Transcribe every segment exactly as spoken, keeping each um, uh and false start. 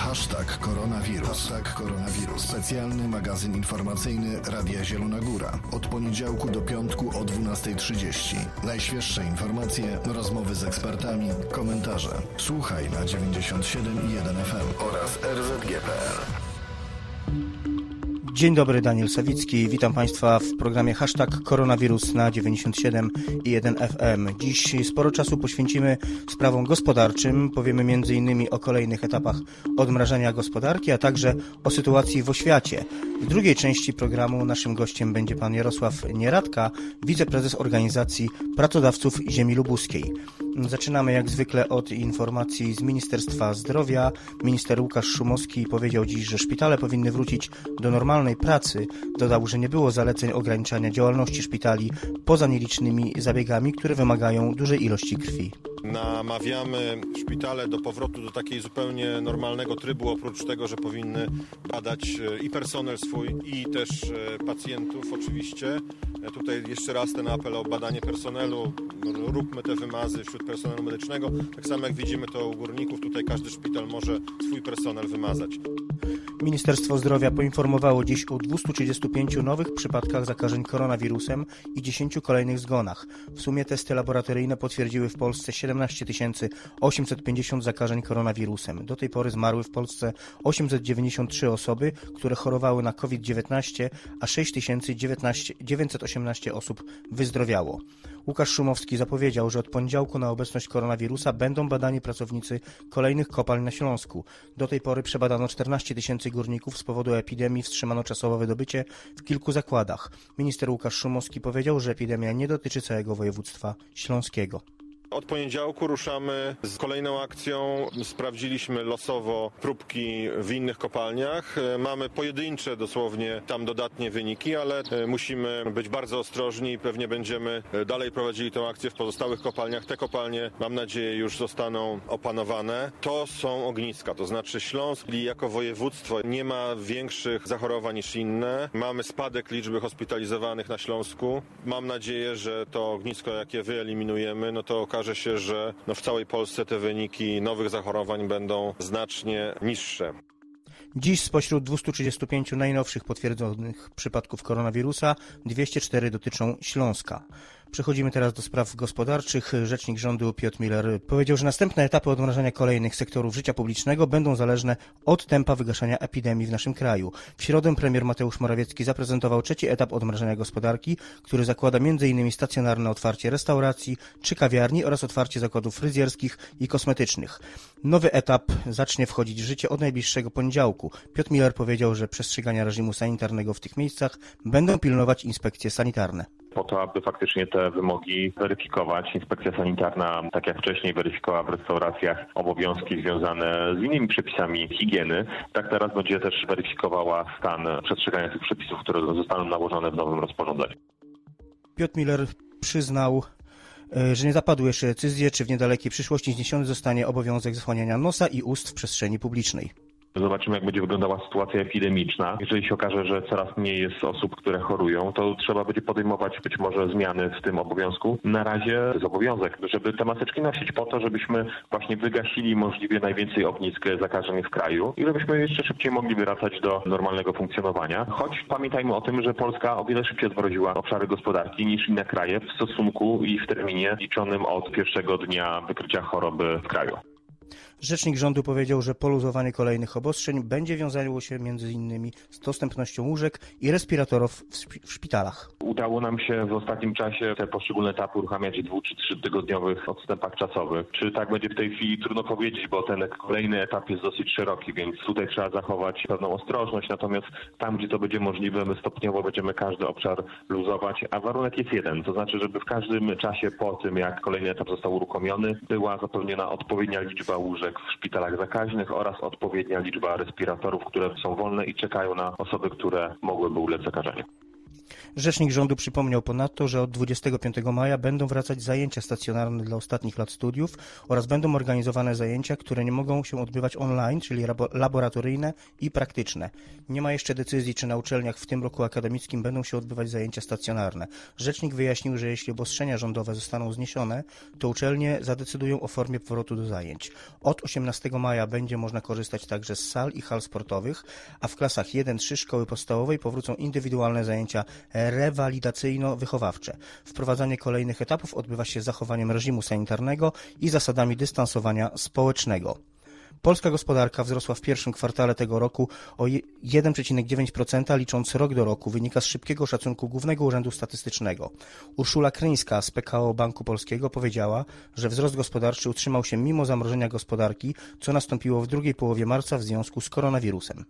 Hashtag koronawirus. Hashtag koronawirus. Specjalny magazyn informacyjny Radia Zielona Góra. Od poniedziałku do piątku o dwunasta trzydzieści. Najświeższe informacje, rozmowy z ekspertami, komentarze. Słuchaj na dziewięćdziesiąt siedem i jeden F M oraz R Z G kropka P L. Dzień dobry, Daniel Sawicki. Witam Państwa w programie Hashtag Koronawirus na dziewięćdziesiąt siedem i jeden F M. Dziś sporo czasu poświęcimy sprawom gospodarczym. Powiemy między innymi o kolejnych etapach odmrażania gospodarki, a także o sytuacji w oświacie. W drugiej części programu naszym gościem będzie pan Jarosław Nieradka, wiceprezes Organizacji Pracodawców Ziemi Lubuskiej. Zaczynamy jak zwykle od informacji z Ministerstwa Zdrowia. Minister Łukasz Szumowski powiedział dziś, że szpitale powinny wrócić do normalnej pracy. Dodał, że nie było zaleceń ograniczania działalności szpitali poza nielicznymi zabiegami, które wymagają dużej ilości krwi. Namawiamy szpitale do powrotu do takiej zupełnie normalnego trybu, oprócz tego, że powinny badać i personel swój, i też pacjentów oczywiście. Tutaj jeszcze raz ten apel o badanie personelu. Róbmy te wymazy wśród personelu medycznego. Tak samo jak widzimy to u górników, tutaj każdy szpital może swój personel wymazać. Ministerstwo Zdrowia poinformowało dziś o dwustu trzydziestu pięciu nowych przypadkach zakażeń koronawirusem i dziesięciu kolejnych zgonach. W sumie testy laboratoryjne potwierdziły w Polsce siedemnaście tysięcy osiemset pięćdziesiąt zakażeń koronawirusem. Do tej pory zmarły w Polsce osiemset dziewięćdziesiąt trzy osoby, które chorowały na COVID dziewiętnaście, a sześć tysięcy dziewięćset osiemnaście osób wyzdrowiało. Łukasz Szumowski zapowiedział, że od poniedziałku na obecność koronawirusa będą badani pracownicy kolejnych kopalń na Śląsku. Do tej pory przebadano czternaście tysięcy górników, z powodu epidemii wstrzymano czasowo wydobycie w kilku zakładach. Minister Łukasz Szumowski powiedział, że epidemia nie dotyczy całego województwa śląskiego. Od poniedziałku ruszamy z kolejną akcją. Sprawdziliśmy losowo próbki w innych kopalniach. Mamy pojedyncze dosłownie tam dodatnie wyniki, ale musimy być bardzo ostrożni i pewnie będziemy dalej prowadzili tę akcję w pozostałych kopalniach. Te kopalnie, mam nadzieję, już zostaną opanowane. To są ogniska, to znaczy Śląsk jako województwo nie ma większych zachorowań niż inne. Mamy spadek liczby hospitalizowanych na Śląsku. Mam nadzieję, że to ognisko, jakie wyeliminujemy, no to okaże się, że no w całej Polsce te wyniki nowych zachorowań będą znacznie niższe. Dziś spośród dwustu trzydziestu pięciu najnowszych potwierdzonych przypadków koronawirusa dwieście cztery dotyczą Śląska. Przechodzimy teraz do spraw gospodarczych. Rzecznik rządu Piotr Müller powiedział, że następne etapy odmrażania kolejnych sektorów życia publicznego będą zależne od tempa wygaszania epidemii w naszym kraju. W środę premier Mateusz Morawiecki zaprezentował trzeci etap odmrażania gospodarki, który zakłada między innymi stacjonarne otwarcie restauracji czy kawiarni oraz otwarcie zakładów fryzjerskich i kosmetycznych. Nowy etap zacznie wchodzić w życie od najbliższego poniedziałku. Piotr Müller powiedział, że przestrzegania reżimu sanitarnego w tych miejscach będą pilnować inspekcje sanitarne. Po to, aby faktycznie te wymogi weryfikować. Inspekcja sanitarna, tak jak wcześniej, weryfikowała w restauracjach obowiązki związane z innymi przepisami higieny. Tak teraz będzie też weryfikowała stan przestrzegania tych przepisów, które zostaną nałożone w nowym rozporządzeniu. Piotr Müller przyznał, że nie zapadły jeszcze decyzje, czy w niedalekiej przyszłości zniesiony zostanie obowiązek zasłaniania nosa i ust w przestrzeni publicznej. Zobaczymy, jak będzie wyglądała sytuacja epidemiczna. Jeżeli się okaże, że coraz mniej jest osób, które chorują, to trzeba będzie podejmować być może zmiany w tym obowiązku. Na razie to jest obowiązek, żeby te maseczki nosić po to, żebyśmy właśnie wygasili możliwie najwięcej ognisk zakażeń w kraju i żebyśmy jeszcze szybciej mogli wracać do normalnego funkcjonowania. Choć pamiętajmy o tym, że Polska o wiele szybciej odmroziła obszary gospodarki niż inne kraje w stosunku i w terminie liczonym od pierwszego dnia wykrycia choroby w kraju. Rzecznik rządu powiedział, że poluzowanie kolejnych obostrzeń będzie wiązało się między innymi z dostępnością łóżek i respiratorów w szpitalach. Udało nam się w ostatnim czasie te poszczególne etapy uruchamiać w dwu czy trzytygodniowych odstępach czasowych. Czy tak będzie w tej chwili, trudno powiedzieć, bo ten kolejny etap jest dosyć szeroki, więc tutaj trzeba zachować pewną ostrożność. Natomiast tam, gdzie to będzie możliwe, my stopniowo będziemy każdy obszar luzować, a warunek jest jeden, to znaczy, żeby w każdym czasie po tym, jak kolejny etap został uruchomiony, była zapewniona odpowiednia liczba łóżek w szpitalach zakaźnych oraz odpowiednia liczba respiratorów, które są wolne i czekają na osoby, które mogłyby ulec zakażeniu. Rzecznik rządu przypomniał ponadto, że od dwudziestego piątego maja będą wracać zajęcia stacjonarne dla ostatnich lat studiów oraz będą organizowane zajęcia, które nie mogą się odbywać online, czyli laboratoryjne i praktyczne. Nie ma jeszcze decyzji, czy na uczelniach w tym roku akademickim będą się odbywać zajęcia stacjonarne. Rzecznik wyjaśnił, że jeśli obostrzenia rządowe zostaną zniesione, to uczelnie zadecydują o formie powrotu do zajęć. Od osiemnastego maja będzie można korzystać także z sal i hal sportowych, a w klasach jeden trzy szkoły podstawowej powrócą indywidualne zajęcia rewalidacyjno-wychowawcze. Wprowadzanie kolejnych etapów odbywa się z zachowaniem reżimu sanitarnego i zasadami dystansowania społecznego. Polska gospodarka wzrosła w pierwszym kwartale tego roku o jeden przecinek dziewięć procent, licząc rok do roku, wynika z szybkiego szacunku Głównego Urzędu Statystycznego. Urszula Kryńska z P K O Banku Polskiego powiedziała, że wzrost gospodarczy utrzymał się mimo zamrożenia gospodarki, co nastąpiło w drugiej połowie marca w związku z koronawirusem.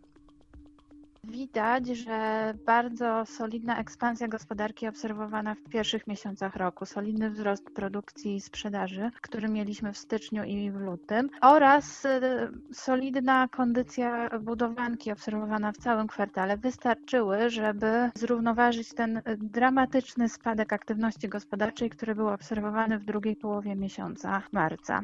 Widać, że bardzo solidna ekspansja gospodarki obserwowana w pierwszych miesiącach roku, solidny wzrost produkcji i sprzedaży, który mieliśmy w styczniu i w lutym, oraz solidna kondycja budowlanki obserwowana w całym kwartale wystarczyły, żeby zrównoważyć ten dramatyczny spadek aktywności gospodarczej, który był obserwowany w drugiej połowie miesiąca marca.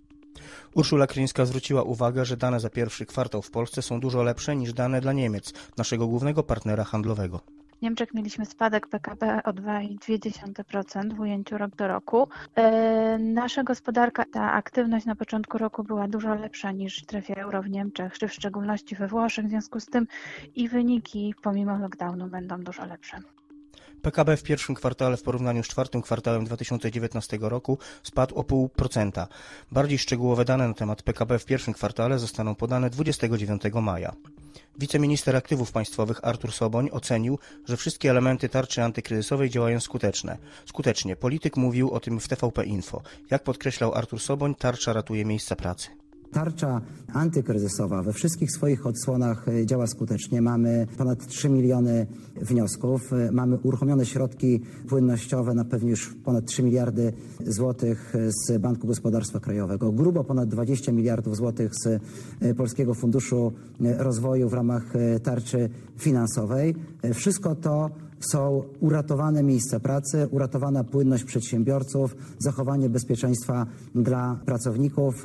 Urszula Kryńska zwróciła uwagę, że dane za pierwszy kwartał w Polsce są dużo lepsze niż dane dla Niemiec, naszego głównego partnera handlowego. W Niemczech mieliśmy spadek P K B o dwa przecinek dwa procent w ujęciu rok do roku. Nasza gospodarka, ta aktywność na początku roku była dużo lepsza niż w strefie euro w Niemczech, czy w szczególności we Włoszech, w związku z tym i wyniki pomimo lockdownu będą dużo lepsze. P K B w pierwszym kwartale w porównaniu z czwartym kwartałem dwa tysiące dziewiętnastego roku spadł o zero przecinek pięć procent. Bardziej szczegółowe dane na temat P K B w pierwszym kwartale zostaną podane dwudziestego dziewiątego maja. Wiceminister Aktywów Państwowych Artur Soboń ocenił, że wszystkie elementy tarczy antykryzysowej działają skuteczne. skutecznie. Polityk mówił o tym w T V P Info. Jak podkreślał Artur Soboń, tarcza ratuje miejsca pracy. Tarcza antykryzysowa we wszystkich swoich odsłonach działa skutecznie. Mamy ponad trzy miliony wniosków. Mamy uruchomione środki płynnościowe na pewnie już ponad trzy miliardy złotych z Banku Gospodarstwa Krajowego. Grubo ponad dwadzieścia miliardów złotych z Polskiego Funduszu Rozwoju w ramach tarczy finansowej. Wszystko to są uratowane miejsca pracy, uratowana płynność przedsiębiorców, zachowanie bezpieczeństwa dla pracowników.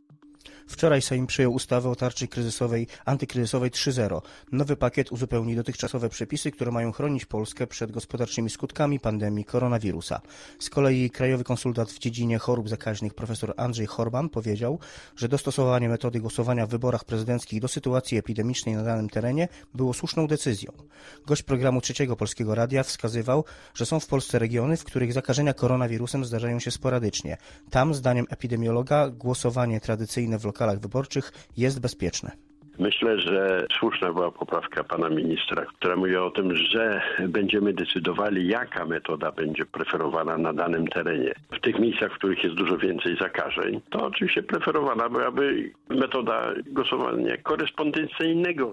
Wczoraj Sejm przyjął ustawę o tarczy kryzysowej, antykryzysowej trzy zero. Nowy pakiet uzupełni dotychczasowe przepisy, które mają chronić Polskę przed gospodarczymi skutkami pandemii koronawirusa. Z kolei krajowy konsultant w dziedzinie chorób zakaźnych profesor Andrzej Horban powiedział, że dostosowanie metody głosowania w wyborach prezydenckich do sytuacji epidemicznej na danym terenie było słuszną decyzją. Gość programu Trzeciego Polskiego Radia wskazywał, że są w Polsce regiony, w których zakażenia koronawirusem zdarzają się sporadycznie. Tam, zdaniem epidemiologa, głosowanie tradycyjne w lokalach wyborczych jest bezpieczne. Myślę, że słuszna była poprawka pana ministra, która mówi o tym, że będziemy decydowali, jaka metoda będzie preferowana na danym terenie. W tych miejscach, w których jest dużo więcej zakażeń, to oczywiście preferowana byłaby metoda głosowania korespondencyjnego.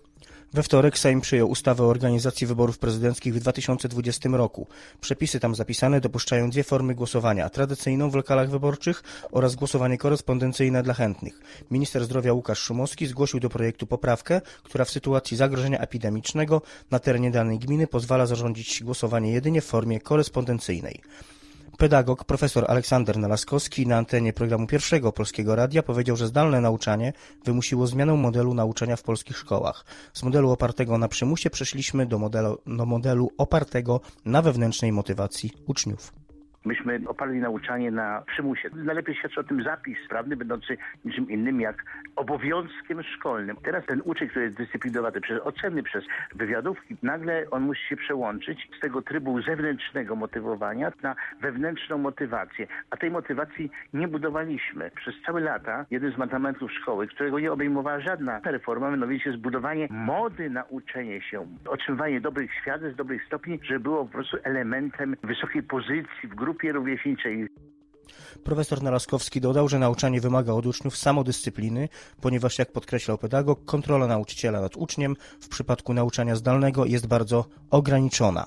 We wtorek Sejm przyjął ustawę o organizacji wyborów prezydenckich w dwa tysiące dwudziestym roku. Przepisy tam zapisane dopuszczają dwie formy głosowania, tradycyjną w lokalach wyborczych oraz głosowanie korespondencyjne dla chętnych. Minister zdrowia Łukasz Szumowski zgłosił do projektu poprawkę, która w sytuacji zagrożenia epidemicznego na terenie danej gminy pozwala zarządzić głosowanie jedynie w formie korespondencyjnej. Pedagog profesor Aleksander Nalaskowski na antenie programu Pierwszego Polskiego Radia powiedział, że zdalne nauczanie wymusiło zmianę modelu nauczania w polskich szkołach. Z modelu opartego na przymusie przeszliśmy do modelu, do modelu opartego na wewnętrznej motywacji uczniów. Myśmy oparli nauczanie na przymusie. Najlepiej świadczy o tym zapis prawny, będący niczym innym jak obowiązkiem szkolnym. Teraz ten uczeń, który jest dyscyplinowany przez oceny, przez wywiadówki, nagle on musi się przełączyć z tego trybu zewnętrznego motywowania na wewnętrzną motywację. A tej motywacji nie budowaliśmy. Przez całe lata jeden z mandamentów szkoły, którego nie obejmowała żadna reforma, mianowicie zbudowanie mody na uczenie się, otrzymywanie dobrych świadectw, dobrych stopni, żeby było po prostu elementem wysokiej pozycji w grupie grupie rówieśniczej. Profesor Nalaskowski dodał, że nauczanie wymaga od uczniów samodyscypliny, ponieważ, jak podkreślał pedagog, kontrola nauczyciela nad uczniem w przypadku nauczania zdalnego jest bardzo ograniczona.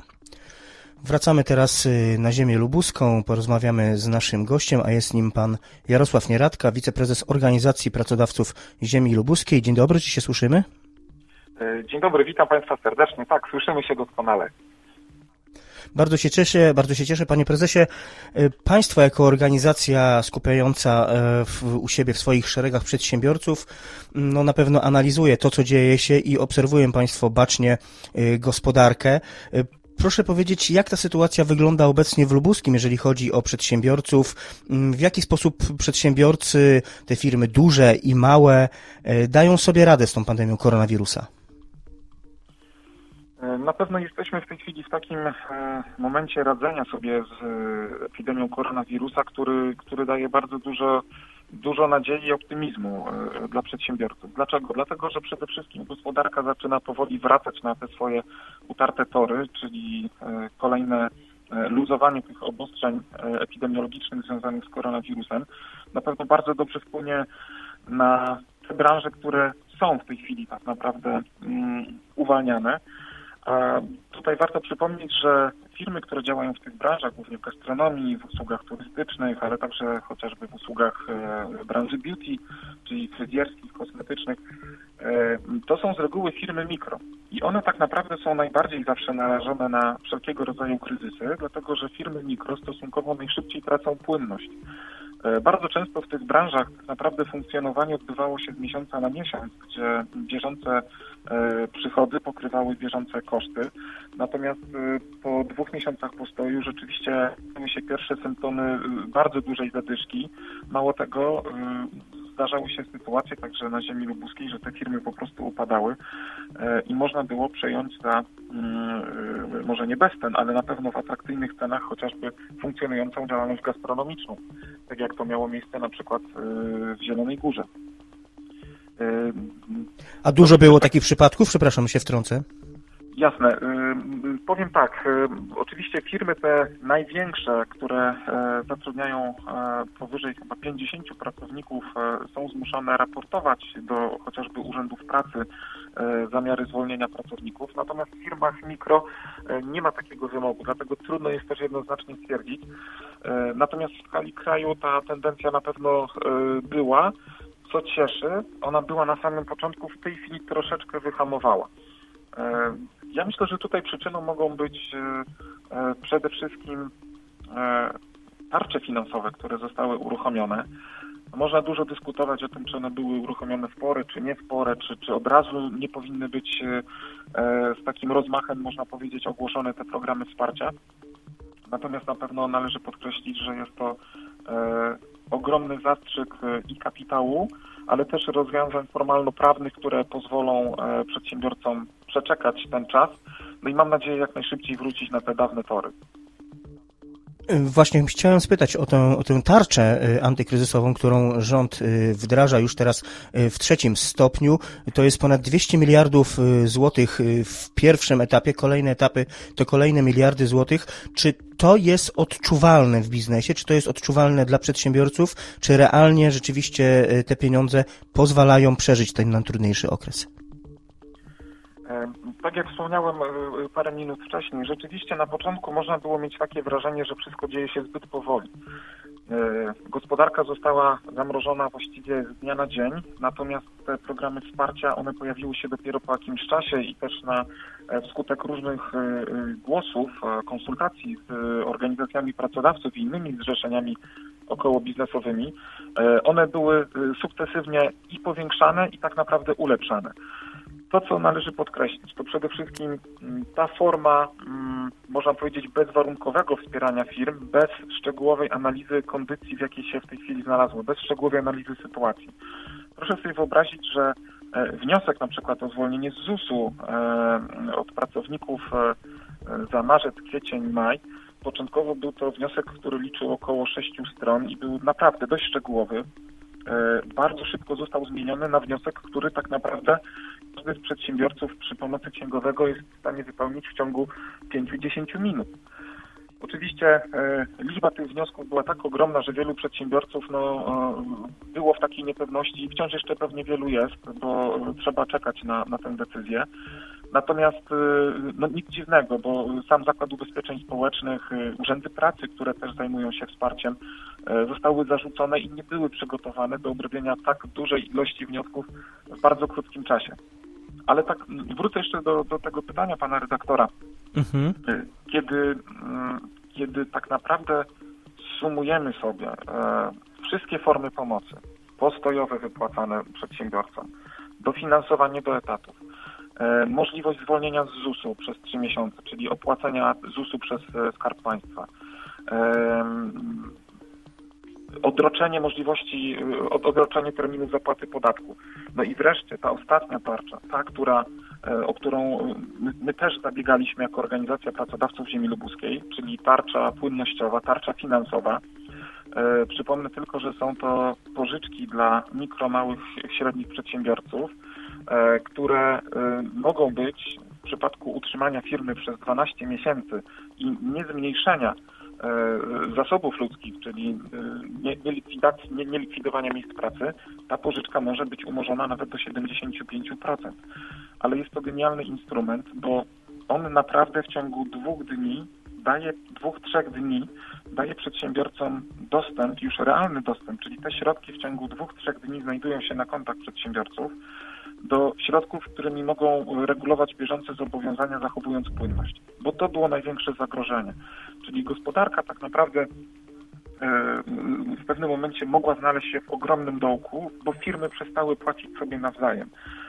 Wracamy teraz na ziemię lubuską, porozmawiamy z naszym gościem, a jest nim pan Jarosław Nieradka, wiceprezes Organizacji Pracodawców Ziemi Lubuskiej. Dzień dobry, czy się słyszymy? Dzień dobry, witam państwa serdecznie. Tak, słyszymy się doskonale. Bardzo się cieszę, bardzo się cieszę, panie prezesie. Państwo jako organizacja skupiająca w, u siebie w swoich szeregach przedsiębiorców, no na pewno analizuje to, co dzieje się i obserwują państwo bacznie gospodarkę. Proszę powiedzieć, jak ta sytuacja wygląda obecnie w Lubuskiem, jeżeli chodzi o przedsiębiorców? W jaki sposób przedsiębiorcy, te firmy duże i małe, dają sobie radę z tą pandemią koronawirusa? Na pewno jesteśmy w tej chwili w takim momencie radzenia sobie z epidemią koronawirusa, który, który daje bardzo dużo, dużo nadziei i optymizmu dla przedsiębiorców. Dlaczego? Dlatego, że przede wszystkim gospodarka zaczyna powoli wracać na te swoje utarte tory, czyli kolejne luzowanie tych obostrzeń epidemiologicznych związanych z koronawirusem. Na pewno bardzo dobrze wpłynie na te branże, które są w tej chwili tak naprawdę um, uwalniane. A tutaj warto przypomnieć, że firmy, które działają w tych branżach, głównie w gastronomii, w usługach turystycznych, ale także chociażby w usługach e, branży beauty, czyli fryzjerskich, kosmetycznych, e, to są z reguły firmy mikro. I one tak naprawdę są najbardziej zawsze narażone na wszelkiego rodzaju kryzysy, dlatego że firmy mikro stosunkowo najszybciej tracą płynność. Bardzo często w tych branżach tak naprawdę funkcjonowanie odbywało się z miesiąca na miesiąc, gdzie bieżące przychody pokrywały bieżące koszty. Natomiast po dwóch miesiącach postoju rzeczywiście pojawiły się pierwsze symptomy bardzo dużej zadyszki. Mało tego, zdarzały się sytuacje także na ziemi lubuskiej, że te firmy po prostu upadały i można było przejąć za, może nie bezcen, ale na pewno w atrakcyjnych cenach chociażby funkcjonującą działalność gastronomiczną, tak jak to miało miejsce na przykład w Zielonej Górze. A dużo było takich przypadków? Przepraszam, się wtrącę. Jasne. Powiem tak, oczywiście firmy te największe, które zatrudniają powyżej chyba pięćdziesięciu pracowników, są zmuszone raportować do chociażby urzędów pracy zamiary zwolnienia pracowników. Natomiast w firmach mikro nie ma takiego wymogu, dlatego trudno jest też jednoznacznie stwierdzić. Natomiast w skali kraju ta tendencja na pewno była. Co cieszy, ona była na samym początku, w tej chwili troszeczkę wyhamowała. Ja myślę, że tutaj przyczyną mogą być przede wszystkim tarcze finansowe, które zostały uruchomione. Można dużo dyskutować o tym, czy one były uruchomione w porę, czy nie w porę, czy, czy od razu nie powinny być z takim rozmachem, można powiedzieć, ogłoszone te programy wsparcia. Natomiast na pewno należy podkreślić, że jest to ogromny zastrzyk i kapitału, ale też rozwiązań formalno-prawnych, które pozwolą przedsiębiorcom przeczekać ten czas. No i mam nadzieję jak najszybciej wrócić na te dawne tory. Właśnie chciałem spytać o tę, o tę tarczę antykryzysową, którą rząd wdraża już teraz w trzecim stopniu. To jest ponad dwieście miliardów złotych w pierwszym etapie. Kolejne etapy to kolejne miliardy złotych. Czy to jest odczuwalne w biznesie? Czy to jest odczuwalne dla przedsiębiorców? Czy realnie rzeczywiście te pieniądze pozwalają przeżyć ten najtrudniejszy okres? Tak jak wspomniałem parę minut wcześniej, rzeczywiście na początku można było mieć takie wrażenie, że wszystko dzieje się zbyt powoli. Gospodarka została zamrożona właściwie z dnia na dzień, natomiast te programy wsparcia, one pojawiły się dopiero po jakimś czasie i też na wskutek różnych głosów, konsultacji z organizacjami pracodawców i innymi zrzeszeniami okołobiznesowymi. One były sukcesywnie i powiększane i tak naprawdę ulepszane. To, co należy podkreślić, to przede wszystkim ta forma, można powiedzieć, bezwarunkowego wspierania firm, bez szczegółowej analizy kondycji, w jakiej się w tej chwili znalazły, bez szczegółowej analizy sytuacji. Proszę sobie wyobrazić, że wniosek na przykład o zwolnienie z zusu od pracowników za marzec, kwiecień, maj, początkowo był to wniosek, który liczył około sześciu stron i był naprawdę dość szczegółowy. Bardzo szybko został zmieniony na wniosek, który tak naprawdę każdy z przedsiębiorców przy pomocy księgowego jest w stanie wypełnić w ciągu pięciu do dziesięciu minut. Oczywiście e, liczba tych wniosków była tak ogromna, że wielu przedsiębiorców no, e, było w takiej niepewności i wciąż jeszcze pewnie wielu jest, bo trzeba czekać na, na tę decyzję. Natomiast e, no, nic dziwnego, bo sam Zakład Ubezpieczeń Społecznych, e, urzędy pracy, które też zajmują się wsparciem, e, zostały zarzucone i nie były przygotowane do obrobienia tak dużej ilości wniosków w bardzo krótkim czasie. Ale tak wrócę jeszcze do, do tego pytania pana redaktora. Mhm. Kiedy, kiedy tak naprawdę sumujemy sobie wszystkie formy pomocy postojowe wypłacane przedsiębiorcom, dofinansowanie do etatów, możliwość zwolnienia z ZUS-u przez trzy miesiące, czyli opłacenia ZUS-u przez Skarb Państwa, odroczenie możliwości, odroczenie terminu zapłaty podatku. No i wreszcie ta ostatnia tarcza, ta, która, o którą my, my też zabiegaliśmy jako Organizacja Pracodawców Ziemi Lubuskiej, czyli tarcza płynnościowa, tarcza finansowa. E, przypomnę tylko, że są to pożyczki dla mikro, małych, średnich przedsiębiorców, e, które e, mogą być w przypadku utrzymania firmy przez dwanaście miesięcy i nie zmniejszenia zasobów ludzkich, czyli nie, nie, likwidacji, nie, nie likwidowania miejsc pracy, ta pożyczka może być umorzona nawet do siedemdziesiąt pięć procent. Ale jest to genialny instrument, bo on naprawdę w ciągu dwóch dni daje, dwóch, trzech dni daje przedsiębiorcom dostęp, już realny dostęp, czyli te środki w ciągu dwóch, trzech dni znajdują się na kontach przedsiębiorców, do środków, którymi mogą regulować bieżące zobowiązania, zachowując płynność. Bo to było największe zagrożenie. Czyli gospodarka tak naprawdę w pewnym momencie mogła znaleźć się w ogromnym dołku, bo firmy przestały płacić sobie nawzajem.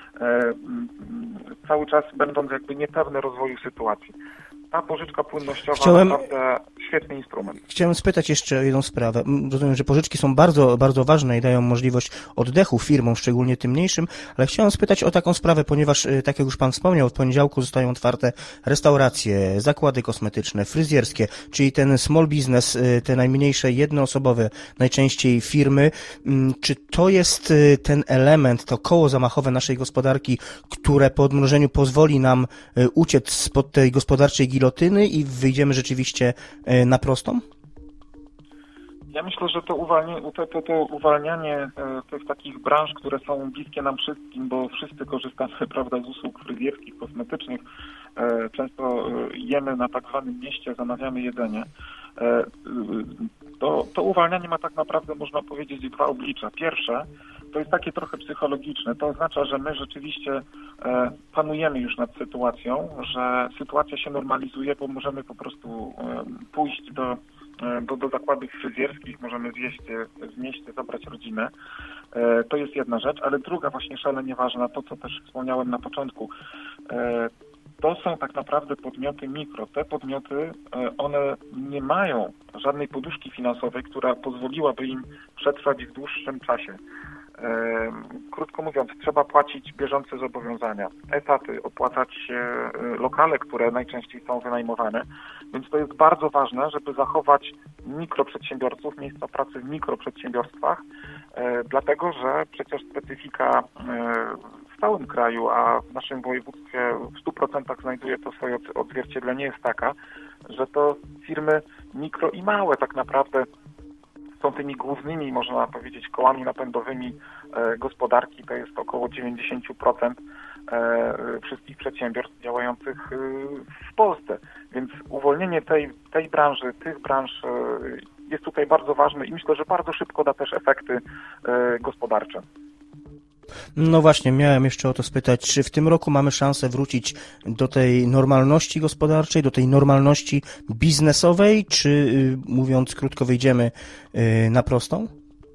Cały czas będąc jakby niepewne rozwoju sytuacji. Ta pożyczka płynnościowa Chciałem... naprawdę świetny instrument. Chciałem spytać jeszcze o jedną sprawę. Rozumiem, że pożyczki są bardzo, bardzo ważne i dają możliwość oddechu firmom, szczególnie tym mniejszym, ale chciałem spytać o taką sprawę, ponieważ, tak jak już Pan wspomniał, od poniedziałku zostają otwarte restauracje, zakłady kosmetyczne, fryzjerskie, czyli ten small business, te najmniejsze jednoosobowe najczęściej firmy. Czy to jest ten element, to koło zamachowe naszej gospodarki, które po odmrożeniu pozwoli nam uciec spod tej gospodarczej gilotyny i wyjdziemy rzeczywiście na prostą? Ja myślę, że to, uwalnia, to, to, to uwalnianie tych takich branż, które są bliskie nam wszystkim, bo wszyscy korzystamy, prawda, z usług fryzjerskich, kosmetycznych, często jemy na tak zwanym mieście, zamawiamy jedzenie. To, to uwalnianie ma tak naprawdę, można powiedzieć, dwa oblicza. Pierwsze, to jest takie trochę psychologiczne. To oznacza, że my rzeczywiście panujemy już nad sytuacją, że sytuacja się normalizuje, bo możemy po prostu pójść do Do, do zakładów fryzjerskich, możemy zjeść, znieść, zabrać rodzinę. To jest jedna rzecz, ale druga właśnie szalenie ważna, to co też wspomniałem na początku, to są tak naprawdę podmioty mikro. Te podmioty, one nie mają żadnej poduszki finansowej, która pozwoliłaby im przetrwać w dłuższym czasie. Krótko mówiąc, trzeba płacić bieżące zobowiązania, etaty, opłacać lokale, które najczęściej są wynajmowane, więc to jest bardzo ważne, żeby zachować mikroprzedsiębiorców, miejsca pracy w mikroprzedsiębiorstwach, dlatego że przecież specyfika w całym kraju, a w naszym województwie w stu procentach znajduje to swoje odzwierciedlenie, jest taka, że to firmy mikro i małe tak naprawdę są tymi głównymi, można powiedzieć, kołami napędowymi e, gospodarki. To jest około dziewięćdziesiąt procent e, wszystkich przedsiębiorstw działających e, w Polsce. Więc uwolnienie tej, tej branży, tych branż e, jest tutaj bardzo ważne i myślę, że bardzo szybko da też efekty e, gospodarcze. No właśnie, miałem jeszcze o to spytać, czy w tym roku mamy szansę wrócić do tej normalności gospodarczej, do tej normalności biznesowej, czy mówiąc krótko wyjdziemy na prostą?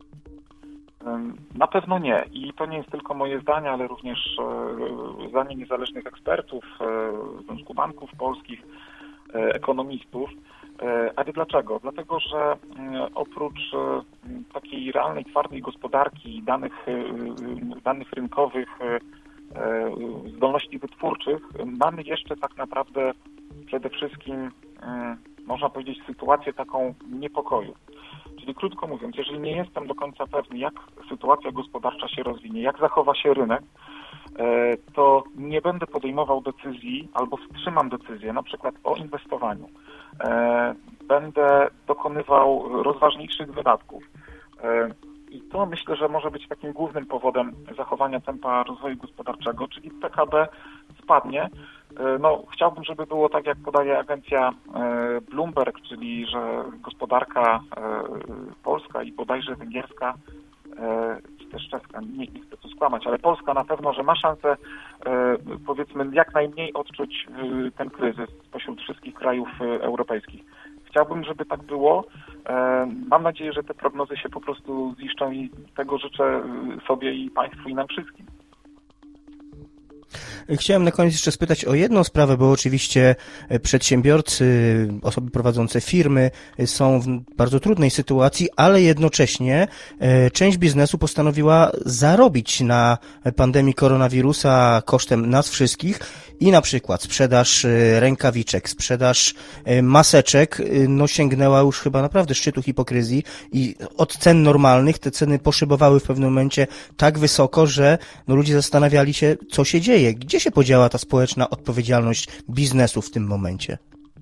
Na pewno nie i to nie jest tylko moje zdanie, ale również zdanie niezależnych ekspertów, Związku Banków Polskich, ekonomistów. Ale dlaczego? Dlatego, że oprócz takiej realnej, twardej gospodarki, danych, danych rynkowych, zdolności wytwórczych, mamy jeszcze tak naprawdę przede wszystkim, można powiedzieć, sytuację taką niepokoju. Czyli krótko mówiąc, jeżeli nie jestem do końca pewny, jak sytuacja gospodarcza się rozwinie, jak zachowa się rynek, to nie będę podejmował decyzji albo wstrzymam decyzję na przykład o inwestowaniu. Będę dokonywał rozważniejszych wydatków. I to myślę, że może być takim głównym powodem zachowania tempa rozwoju gospodarczego, czyli P K B spadnie. No, chciałbym, żeby było tak, jak podaje agencja Bloomberg, czyli że gospodarka polska i bodajże węgierska jest też Czeska, nie, nie chcę tu skłamać, ale Polska na pewno, że ma szansę powiedzmy jak najmniej odczuć ten kryzys spośród wszystkich krajów europejskich. Chciałbym, żeby tak było. Mam nadzieję, że te prognozy się po prostu ziszczą i tego życzę sobie i Państwu i nam wszystkim. Chciałem na koniec jeszcze spytać o jedną sprawę, bo oczywiście przedsiębiorcy, osoby prowadzące firmy są w bardzo trudnej sytuacji, ale jednocześnie część biznesu postanowiła zarobić na pandemii koronawirusa kosztem nas wszystkich i na przykład sprzedaż rękawiczek, sprzedaż maseczek no sięgnęła już chyba naprawdę szczytu hipokryzji i od cen normalnych te ceny poszybowały w pewnym momencie tak wysoko, że no ludzie zastanawiali się, co się dzieje, gdzie się podziała ta społeczna odpowiedzialność biznesu w tym momencie?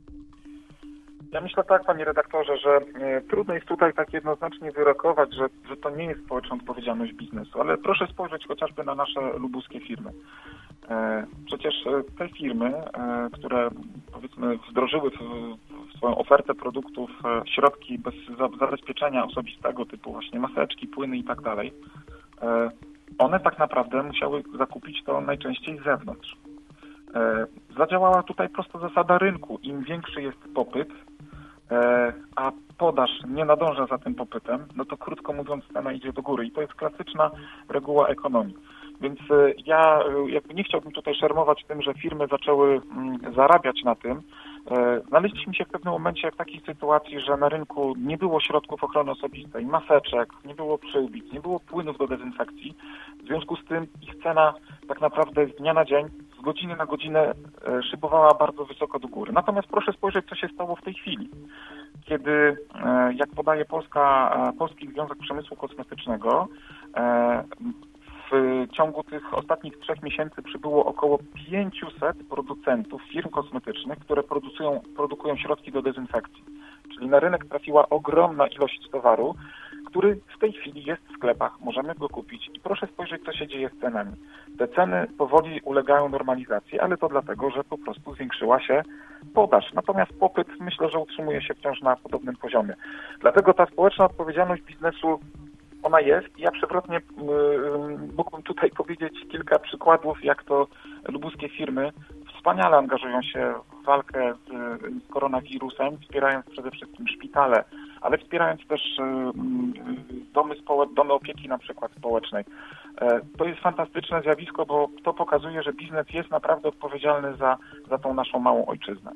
Ja myślę tak, panie redaktorze, że e, trudno jest tutaj tak jednoznacznie wyrokować, że, że to nie jest społeczna odpowiedzialność biznesu, ale proszę spojrzeć chociażby na nasze lubuskie firmy. E, przecież te firmy, e, które powiedzmy wdrożyły w, w swoją ofertę produktów e, środki bez za, zabezpieczenia osobistego typu właśnie maseczki, płyny i tak dalej, e, one tak naprawdę musiały zakupić to najczęściej z zewnątrz. E, zadziałała tutaj prosta zasada rynku. Im większy jest popyt, e, a podaż nie nadąża za tym popytem, no to krótko mówiąc cena idzie do góry. I to jest klasyczna reguła ekonomii. Więc e, ja e, jakby nie chciałbym tutaj szermować tym, że firmy zaczęły mm, zarabiać na tym. E, znaleźliśmy się w pewnym momencie w takiej sytuacji, że na rynku nie było środków ochrony osobistej, maseczek, nie było przyłbic, nie było płynów do dezynfekcji. W związku z tym ich cena tak naprawdę z dnia na dzień, z godziny na godzinę e, szybowała bardzo wysoko do góry. Natomiast proszę spojrzeć, co się stało w tej chwili. Kiedy, e, jak podaje Polska, e, Polski Związek Przemysłu Kosmetycznego, e, w ciągu tych ostatnich trzech miesięcy przybyło około pięćset producentów firm kosmetycznych, które produkują, produkują środki do dezynfekcji. Czyli na rynek trafiła ogromna ilość towaru, który w tej chwili jest w sklepach, możemy go kupić i proszę spojrzeć, co się dzieje z cenami. Te ceny powoli ulegają normalizacji, ale to dlatego, że po prostu zwiększyła się podaż. Natomiast popyt myślę, że utrzymuje się wciąż na podobnym poziomie. Dlatego ta społeczna odpowiedzialność biznesu ona jest. Ja przewrotnie yy, mógłbym tutaj powiedzieć kilka przykładów, jak to lubuskie firmy wspaniale angażują się w walkę z, z koronawirusem, wspierając przede wszystkim szpitale, ale wspierając też yy, domy, społeczne, domy opieki na przykład społecznej. Yy, to jest fantastyczne zjawisko, bo to pokazuje, że biznes jest naprawdę odpowiedzialny za, za tą naszą małą ojczyznę.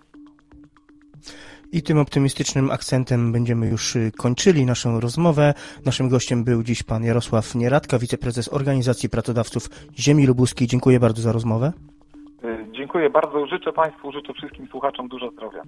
I tym optymistycznym akcentem będziemy już kończyli naszą rozmowę. Naszym gościem był dziś pan Jarosław Nieradka, wiceprezes Organizacji Pracodawców Ziemi Lubuskiej. Dziękuję bardzo za rozmowę. Dziękuję bardzo. Życzę Państwu, życzę wszystkim słuchaczom dużo zdrowia.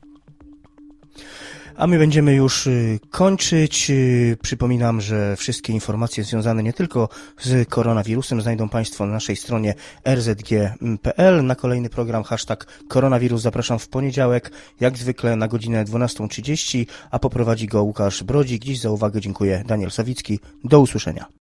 A my będziemy już kończyć. Przypominam, że wszystkie informacje związane nie tylko z koronawirusem znajdą Państwo na naszej stronie r z g kropka p l. Na kolejny program hashtag koronawirus zapraszam w poniedziałek, jak zwykle na godzinę dwunastą trzydzieści, a poprowadzi go Łukasz Brodzik. Dziś za uwagę dziękuję Daniel Sawicki. Do usłyszenia.